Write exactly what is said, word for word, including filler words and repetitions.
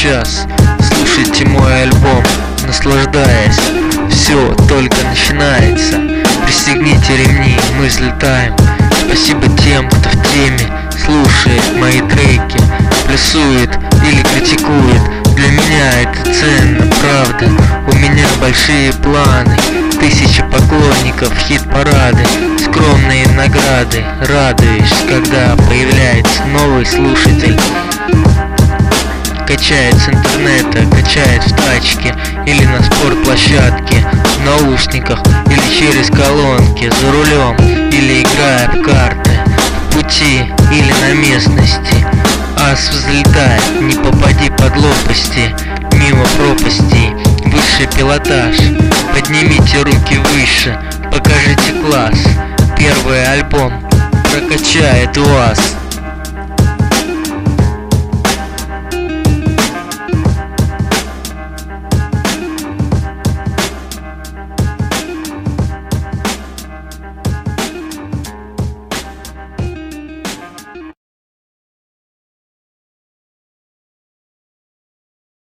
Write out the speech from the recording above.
сейчас слушайте мой альбом, наслаждаясь. Все только начинается. Пристегните ремни, мы взлетаем. Спасибо тем, кто в теме слушает мои треки, плюсует или критикует. Для меня это ценно, правда. У меня большие планы, тысячи поклонников, хит-парады, скромные награды. Радуюсь, когда появляется новый слушатель. Качает с интернета, качает в тачке или на спортплощадке, в наушниках или через колонки, за рулем или играя в карты, в пути или на местности. Ас взлетает, не попади под лопасти, мимо пропастей, высший пилотаж. Поднимите руки выше, покажите класс. Первый альбом прокачает вас.